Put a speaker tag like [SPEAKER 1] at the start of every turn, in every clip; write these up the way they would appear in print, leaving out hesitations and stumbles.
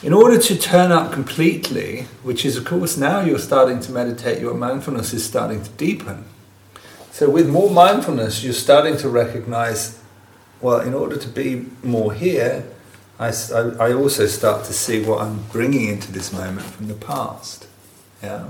[SPEAKER 1] In order to turn up completely, which is of course now you're starting to meditate, your mindfulness is starting to deepen. So with more mindfulness, you're starting to recognize, well, in order to be more here, I also start to see what I'm bringing into this moment from the past. Yeah.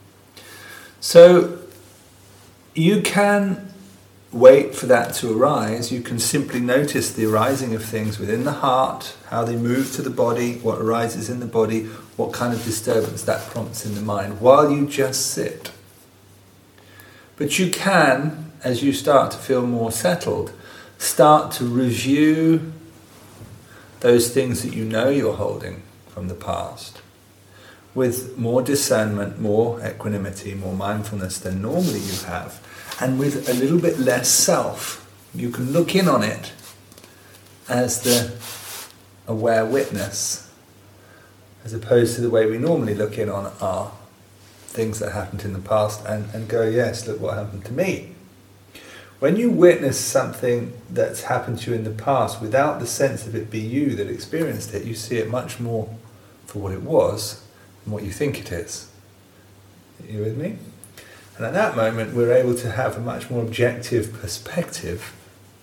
[SPEAKER 1] So you can wait for that to arise. You can simply notice the arising of things within the heart, how they move to the body, what arises in the body, what kind of disturbance that prompts in the mind, while you just sit. But you can, as you start to feel more settled, start to review those things that you know you're holding from the past with more discernment, more equanimity, more mindfulness than normally you have, and with a little bit less self. You can look in on it as the aware witness, as opposed to the way we normally look in on our things that happened in the past and go, yes, look what happened to me. When you witness something that's happened to you in the past without the sense of it be you that experienced it, you see it much more for what it was than what you think it is. Are you with me? And at that moment, we're able to have a much more objective perspective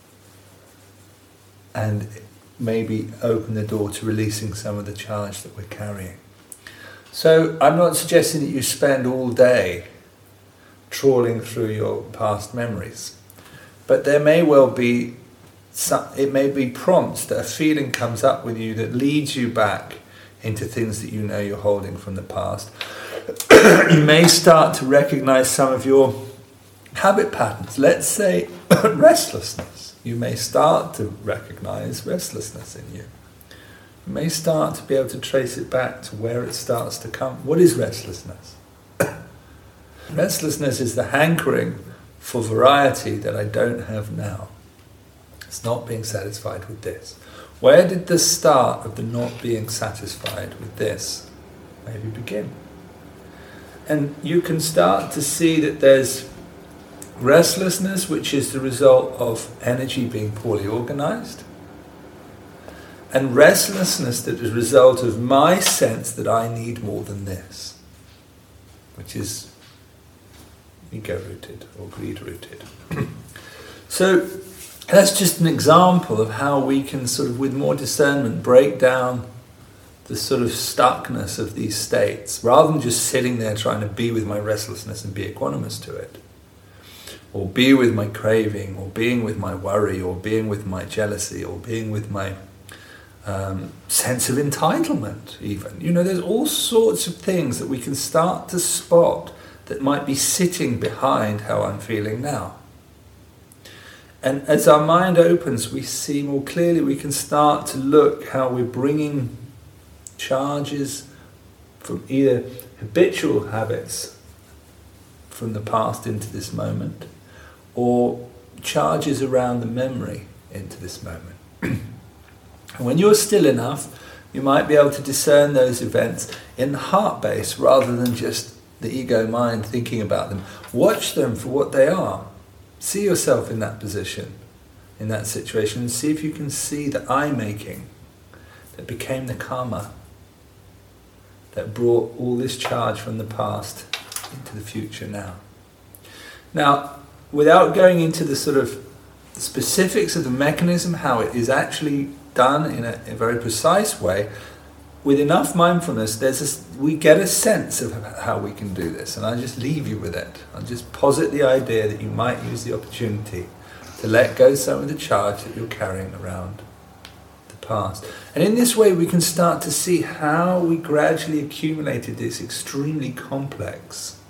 [SPEAKER 1] and maybe open the door to releasing some of the charge that we're carrying. So I'm not suggesting that you spend all day trawling through your past memories, but there may well be it may be prompts that a feeling comes up with you that leads you back into things that you know you're holding from the past. You may start to recognize some of your habit patterns. Let's say restlessness. You may start to recognize restlessness in you. You may start to be able to trace it back to where it starts to come. What is restlessness? Restlessness is the hankering for variety that I don't have now. It's not being satisfied with this. Where did the start of the not being satisfied with this maybe begin? And you can start to see that there's restlessness, which is the result of energy being poorly organized, and restlessness that is a result of my sense that I need more than this, which is ego-rooted or greed-rooted. So that's just an example of how we can sort of, with more discernment, break down the sort of stuckness of these states, rather than just sitting there trying to be with my restlessness and be equanimous to it, or be with my craving, or being with my worry, or being with my jealousy, or being with my sense of entitlement even. You know, there's all sorts of things that we can start to spot that might be sitting behind how I'm feeling now. And as our mind opens, we see more clearly, we can start to look how we're bringing charges from either habitual habits from the past into this moment, or charges around the memory into this moment. And when you're still enough, you might be able to discern those events in the heart base rather than just the ego mind thinking about them. Watch them for what they are. See yourself in that position, in that situation, and see if you can see the I-making that became the karma that brought all this charge from the past into the future now. Now, without going into the sort of specifics of the mechanism, how it is actually done in a very precise way, with enough mindfulness, we get a sense of how we can do this, and I just leave you with it. I'll just posit the idea that you might use the opportunity to let go some of the charge that you're carrying around the past. And in this way we can start to see how we gradually accumulated this extremely complex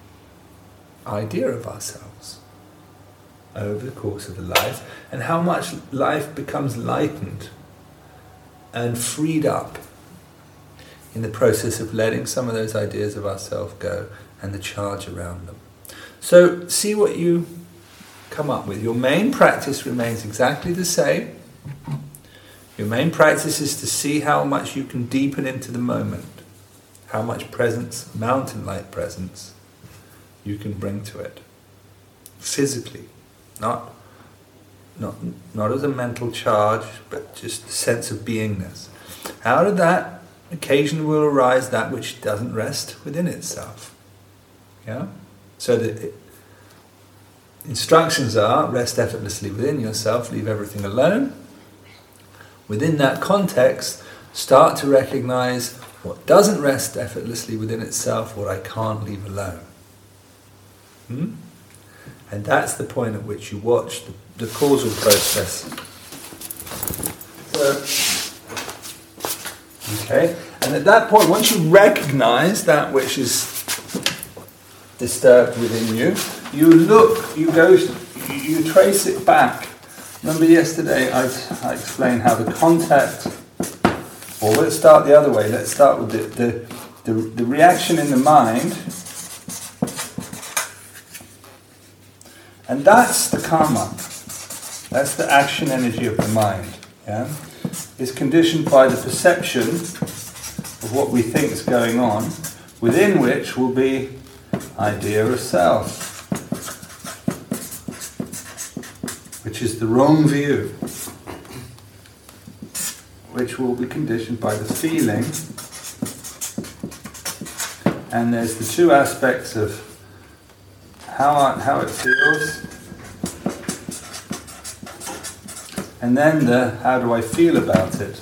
[SPEAKER 1] idea of ourselves over the course of a life, and how much life becomes lightened and freed up in the process of letting some of those ideas of ourselves go and the charge around them. So see what you come up with. Your main practice remains exactly the same. Your main practice is to see how much you can deepen into the moment, how much presence, mountain-like presence, you can bring to it. Physically, not as a mental charge, but just a sense of beingness. Out of that, occasionally will arise that which doesn't rest within itself. Yeah? So the instructions are, rest effortlessly within yourself, leave everything alone. Within that context, start to recognize what doesn't rest effortlessly within itself, what I can't leave alone. And that's the point at which you watch the causal process. Okay, and at that point, once you recognize that which is disturbed within you, you trace it back. Remember yesterday I explained how the contact, or let's start the other way, let's start with the reaction in the mind, and that's the karma, that's the action energy of the mind, yeah? Is conditioned by the perception of what we think is going on, within which will be idea of self, which is the wrong view, which will be conditioned by the feeling. And there's the two aspects of how it feels, and then the how do I feel about it.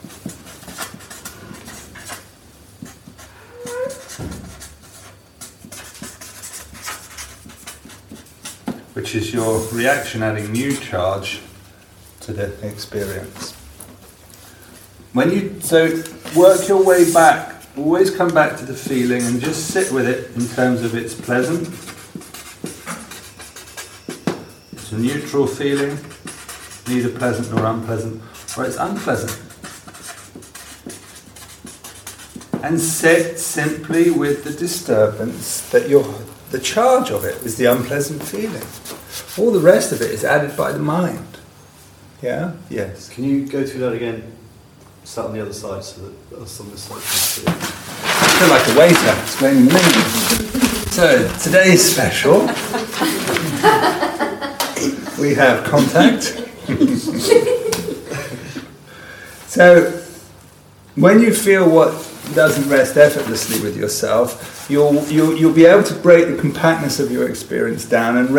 [SPEAKER 1] Which is your reaction adding new charge to the experience. So work your way back, always come back to the feeling and just sit with it in terms of it's pleasant, it's a neutral feeling, neither pleasant nor unpleasant, or it's unpleasant. And sit simply with the disturbance that the charge of it is the unpleasant feeling. All the rest of it is added by the mind. Yeah? Yes.
[SPEAKER 2] Can you go through that again? Start on the other side so that us on this side can see it.
[SPEAKER 1] I feel like a waiter explaining the menu. So, today's special, we have contact. So, when you feel what doesn't rest effortlessly with yourself, you'll be able to break the compactness of your experience down and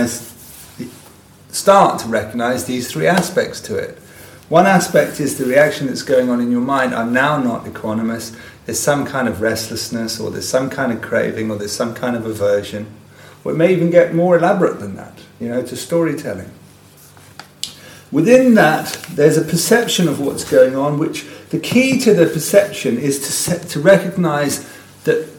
[SPEAKER 1] start to recognize these three aspects to it. One aspect is the reaction that's going on in your mind. I'm now not equanimous. There's some kind of restlessness, or there's some kind of craving, or there's some kind of aversion. Or it may even get more elaborate than that, to storytelling. Within that, there's a perception of what's going on, which the key to the perception is to recognize that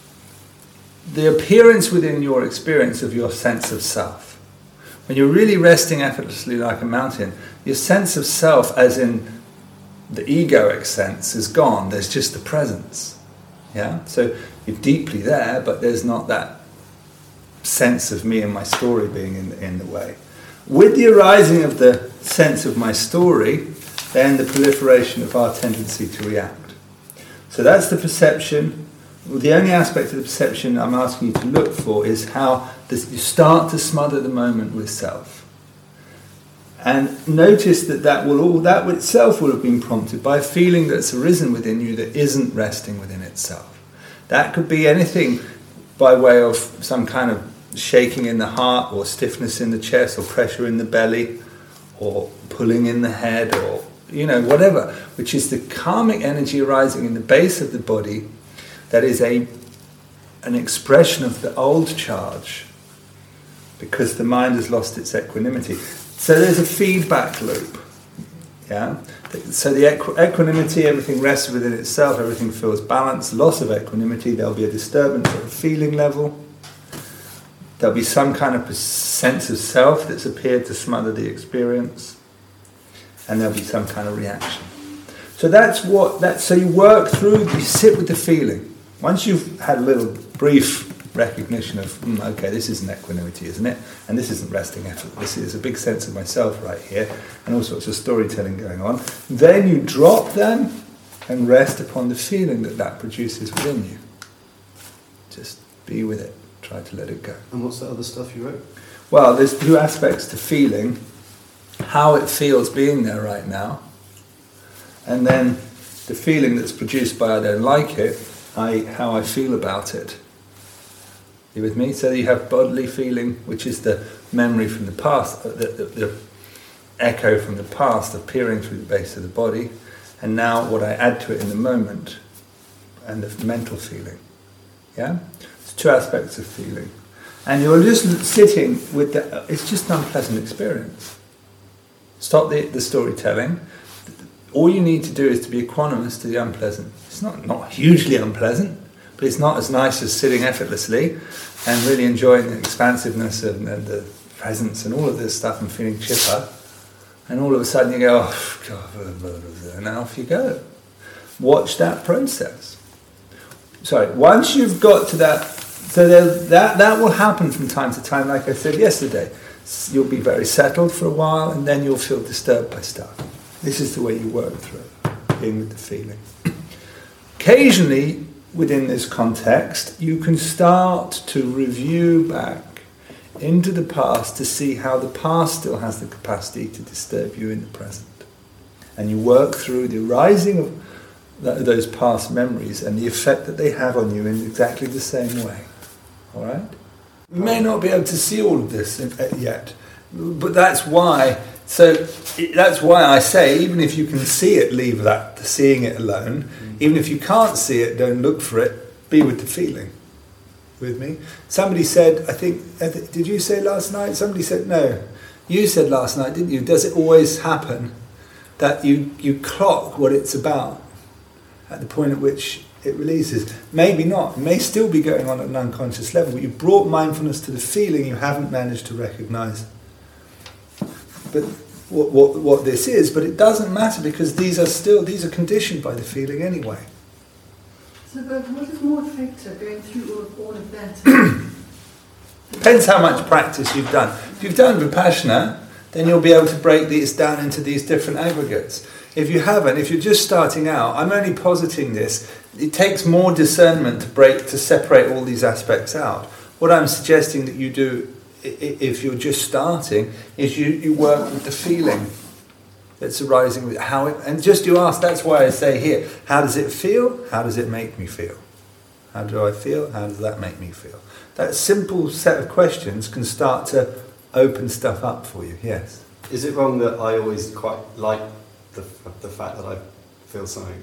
[SPEAKER 1] the appearance within your experience of your sense of self. When you're really resting effortlessly like a mountain, your sense of self, as in the egoic sense, is gone. There's just the presence. Yeah? So you're deeply there, but there's not that sense of me and my story being in the way. With the arising of the sense of my story, then the proliferation of our tendency to react. So that's the perception. The only aspect of the perception I'm asking you to look for is how you start to smother the moment with self. And notice that itself will have been prompted by a feeling that's arisen within you that isn't resting within itself. That could be anything by way of some kind of shaking in the heart, or stiffness in the chest, or pressure in the belly, or pulling in the head, or whatever, which is the karmic energy arising in the base of the body. That is an expression of the old charge, because the mind has lost its equanimity. So there's a feedback loop. Yeah. So the equanimity, everything rests within itself, everything feels balanced. Loss of equanimity, there'll be a disturbance at the feeling level. There'll be some kind of sense of self that's appeared to smother the experience, and there'll be some kind of reaction. So so you work through, you sit with the feeling. Once you've had a little brief recognition of, okay, this isn't equanimity, isn't it? And this isn't resting effort. This is a big sense of myself right here, and all sorts of storytelling going on. Then you drop them and rest upon the feeling that produces within you. Just be with it. Try to let it go.
[SPEAKER 2] And what's that other stuff you wrote?
[SPEAKER 1] Well, there's two aspects to feeling. How it feels being there right now. And then the feeling that's produced by I don't like it, how I feel about it. You with me? So you have bodily feeling, which is the memory from the past, the echo from the past appearing through the base of the body, and now what I add to it in the moment, and the mental feeling. Yeah? It's two aspects of feeling. And you're just sitting with it's just an unpleasant experience. Stop the storytelling. All you need to do is to be equanimous to the unpleasant. It's not hugely unpleasant, but it's not as nice as sitting effortlessly and really enjoying the expansiveness and the presence and all of this stuff and feeling chipper. And all of a sudden you go, oh, God, and off you go. Watch that process. Sorry, once you've got to that, so that will happen from time to time, like I said yesterday. You'll be very settled for a while and then you'll feel disturbed by stuff. This is the way you work through it, being with the feeling. Occasionally, within this context, you can start to review back into the past to see how the past still has the capacity to disturb you in the present. And you work through the arising of those past memories and the effect that they have on you in exactly the same way. All right? You may not be able to see all of this yet, but that's why. So that's why I say, even if you can see it, leave that to seeing it alone. Even if you can't see it, don't look for it. Be with the feeling. With me? Somebody said, I think, did you say last night? Somebody said, no. You said last night, didn't you? Does it always happen that you clock what it's about at the point at which it releases? Maybe not. It may still be going on at an unconscious level, but you brought mindfulness to the feeling you haven't managed to recognize. But what this is, but it doesn't matter because these are conditioned by the feeling anyway.
[SPEAKER 3] So, but what is more effective, going through all of that?
[SPEAKER 1] Depends how much practice you've done. If you've done Vipassana, then you'll be able to break these down into these different aggregates. If you haven't, if you're just starting out, I'm only positing this. It takes more discernment to separate all these aspects out. What I'm suggesting that you do, if you're just starting, is you work with the feeling that's arising with how it, and just you ask. That's why I say here, how does it feel? How does it make me feel? How do I feel? How does that make me feel? That simple set of questions can start to open stuff up for you. Yes.
[SPEAKER 2] Is it wrong that I always quite like the fact that I feel something?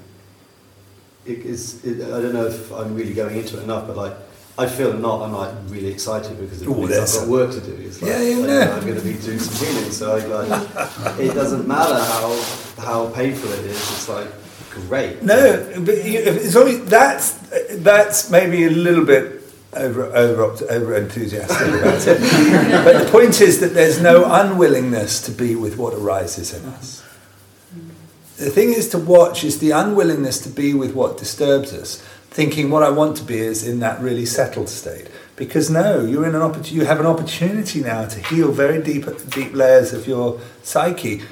[SPEAKER 2] I don't know if I'm really going into it enough, but like I feel not. I'm like really excited because it means I've got work to do. It's like, I'm going to be doing some healing, so it doesn't matter how painful it is. It's like great.
[SPEAKER 1] No, but it's only that's maybe a little bit over enthusiastic about it. But the point is that there's no unwillingness to be with what arises in us. The thing is to watch is the unwillingness to be with what disturbs us, thinking what I want to be is in that really settled state. Because no, you're in you have an opportunity now to heal very deep layers of your psyche,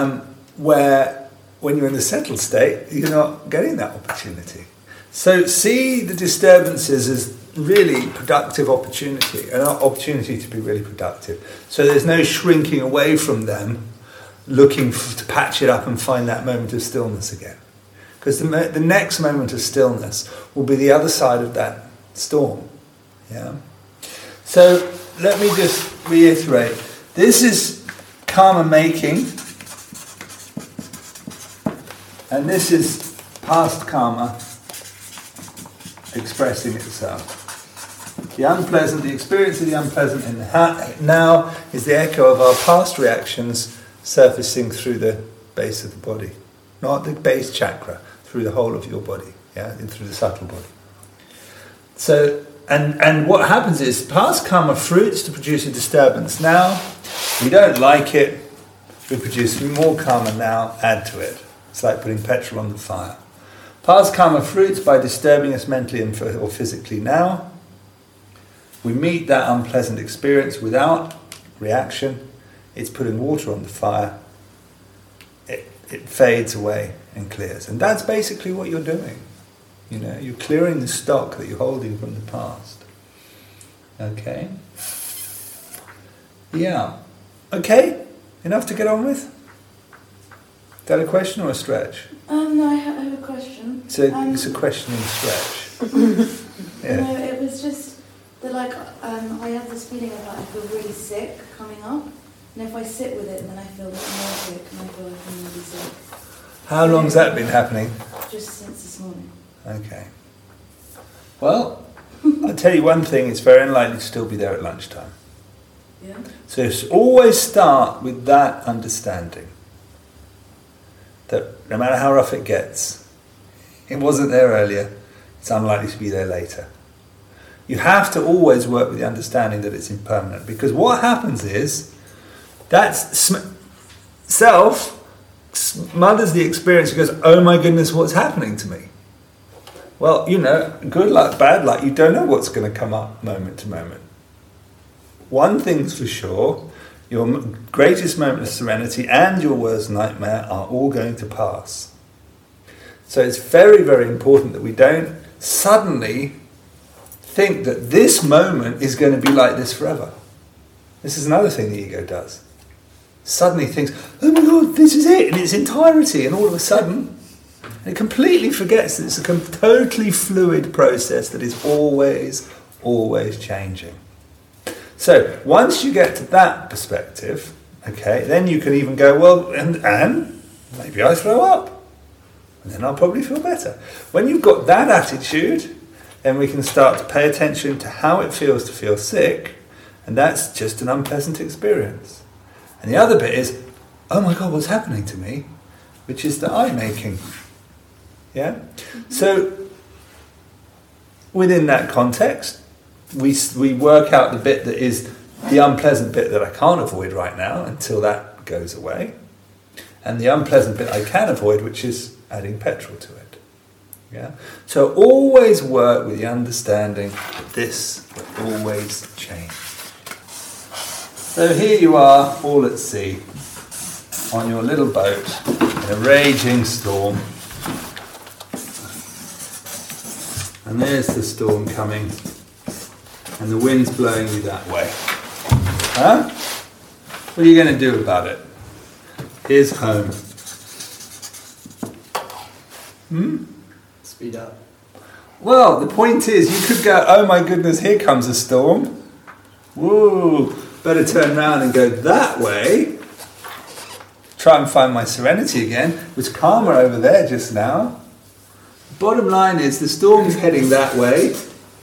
[SPEAKER 1] where when you're in the settled state, you're not getting that opportunity. So see the disturbances as really productive opportunity, an opportunity to be really productive. So there's no shrinking away from them, looking to patch it up and find that moment of stillness again. Because the next moment of stillness will be the other side of that storm. Yeah. So let me just reiterate. This is karma making, and this is past karma expressing itself. The unpleasant, the experience of the unpleasant in the now is the echo of our past reactions surfacing through the base of the body. Not the base chakra, through the whole of your body, yeah, and through the subtle body. So, and what happens is, past karma fruits to produce a disturbance. Now, we don't like it, we produce more karma now, add to it. It's like putting petrol on the fire. Past karma fruits by disturbing us mentally or physically now. We meet that unpleasant experience without reaction. It's putting water on the fire. It fades away and clears. And that's basically what you're doing. You're clearing the stock that you're holding from the past. Okay? Yeah. Okay? Enough to get on with? Is that a question or a stretch?
[SPEAKER 4] No, I have a question.
[SPEAKER 1] It's a question and stretch. Yeah.
[SPEAKER 4] No, it was just that I have this feeling of I feel really sick coming up, and if I sit with it, then I feel more sick, and I feel like I'm really sick.
[SPEAKER 1] How long's that been happening?
[SPEAKER 4] Just since this morning.
[SPEAKER 1] Okay. Well, I'll tell you one thing, it's very unlikely to still be there at lunchtime.
[SPEAKER 4] Yeah.
[SPEAKER 1] So always start with that understanding. That no matter how rough it gets, it wasn't there earlier, it's unlikely to be there later. You have to always work with the understanding that it's impermanent, because what happens is that self smothers the experience and goes, oh my goodness, what's happening to me? Well, good luck, bad luck, you don't know what's going to come up moment to moment. One thing's for sure, your greatest moment of serenity and your worst nightmare are all going to pass. So it's very, very important that we don't suddenly think that this moment is going to be like this forever. This is another thing the ego does. Suddenly thinks, oh my God, this is it in its entirety, and all of a sudden it completely forgets that it's a totally fluid process that is always, always changing. So once you get to that perspective, okay, then you can even go, well, and maybe I throw up, and then I'll probably feel better. When you've got that attitude, then we can start to pay attention to how it feels to feel sick, and that's just an unpleasant experience. And the other bit is, oh my God, what's happening to me? Which is the I-making. Yeah? So within that context, we work out the bit that is the unpleasant bit that I can't avoid right now until that goes away, and the unpleasant bit I can avoid, which is adding petrol to it. Yeah. So always work with the understanding that this will always change. So here you are, all at sea, on your little boat in a raging storm, and there's the storm coming. And the wind's blowing you that way. Huh? What are you going to do about it? Here's home.
[SPEAKER 2] Speed up.
[SPEAKER 1] Well, the point is, you could go, oh my goodness, here comes a storm. Woo, better turn around and go that way. Try and find my serenity again. It was calmer over there just now. Bottom line is, the storm's heading that way.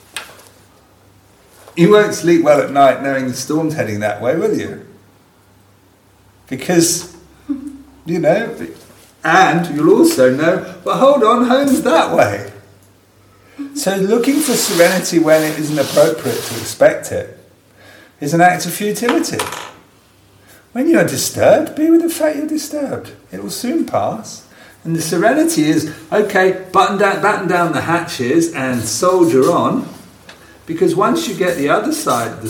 [SPEAKER 1] You won't sleep well at night knowing the storm's heading that way, will you? Because, and you'll also know, well, hold on, home's that way. So looking for serenity when it isn't appropriate to expect it is an act of futility. When you're disturbed, be with the fact you're disturbed. It will soon pass. And the serenity is, okay, batten down the hatches and soldier on. Because once you get the other side of the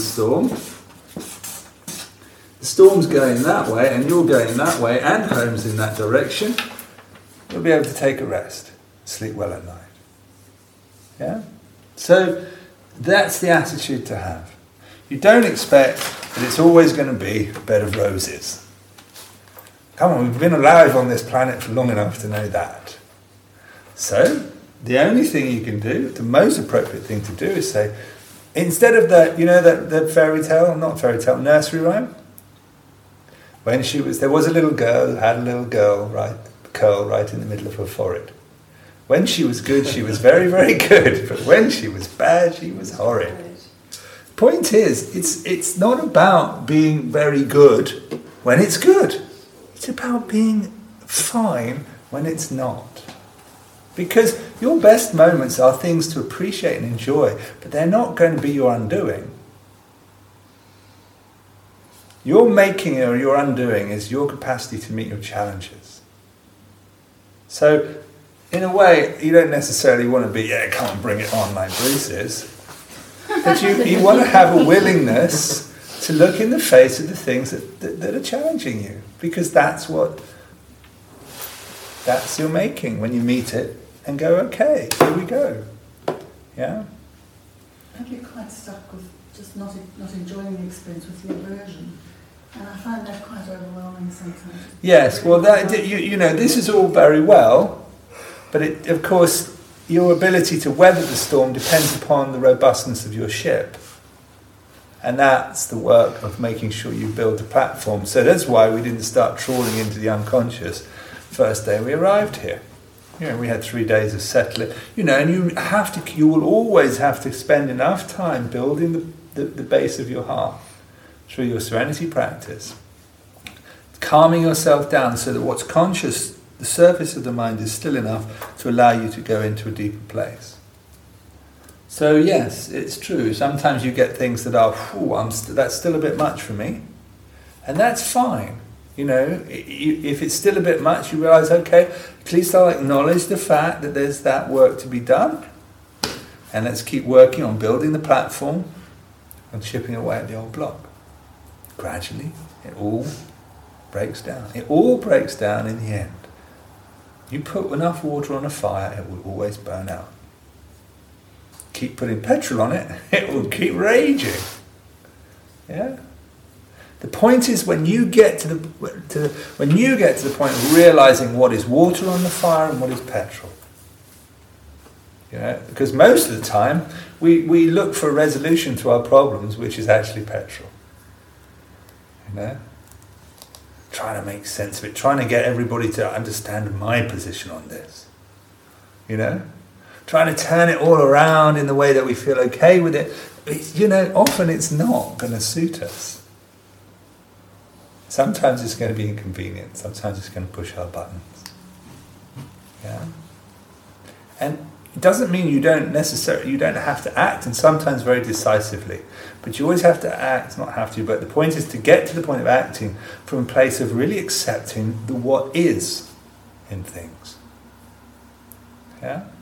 [SPEAKER 1] storm's going that way, and you're going that way, and home's in that direction, you'll be able to take a rest, sleep well at night. Yeah? So that's the attitude to have. You don't expect that it's always going to be a bed of roses. Come on, we've been alive on this planet for long enough to know that. So the only thing you can do, the most appropriate thing to do, is say, instead of the fairy tale, nursery rhyme, there was a little girl who had a little curl right in the middle of her forehead. When she was good, she was very, very good, but when she was bad, she was horrid. Point is, it's not about being very good when it's good. It's about being fine when it's not. Because your best moments are things to appreciate and enjoy, but they're not going to be your undoing. Your making or your undoing is your capacity to meet your challenges. So, in a way, you don't necessarily want to be, come on, bring it on like Bruce is. But you want to have a willingness to look in the face of the things that are challenging you. Because that's your making when you meet it and go, okay, here we go. Yeah?
[SPEAKER 3] I'd be quite stuck with just not enjoying the experience with the aversion. And I find that quite overwhelming sometimes.
[SPEAKER 1] Yes, well, that you know, this is all very well, but it, of course, your ability to weather the storm depends upon the robustness of your ship. And that's the work of making sure you build the platform. So that's why we didn't start trawling into the unconscious first day we arrived here. You know, we had 3 days of settling. You know, and you will always have to spend enough time building the base of your heart through your serenity practice, calming yourself down so that what's conscious, the surface of the mind, is still enough to allow you to go into a deeper place. So yes, it's true. Sometimes you get things that are, that's still a bit much for me, and that's fine. You know, if it's still a bit much, you realise, okay, at least I'll acknowledge the fact that there's that work to be done, and let's keep working on building the platform and chipping away at the old block. Gradually, it all breaks down. It all breaks down in the end. You put enough water on a fire, it will always burn out. Keep putting petrol on it, it will keep raging. Yeah. The point is, when you get to the point of realizing what is water on the fire and what is petrol. You know, because most of the time we look for a resolution to our problems, which is actually petrol. You know, trying to make sense of it, trying to get everybody to understand my position on this. You know, trying to turn it all around in the way that we feel okay with it. You know, often it's not going to suit us. Sometimes it's going to be inconvenient. Sometimes it's going to push our buttons. Yeah, and it doesn't mean you don't have to act, and sometimes very decisively. But you always have to act, not have to, but the point is to get to the point of acting from a place of really accepting the what is in things. Yeah?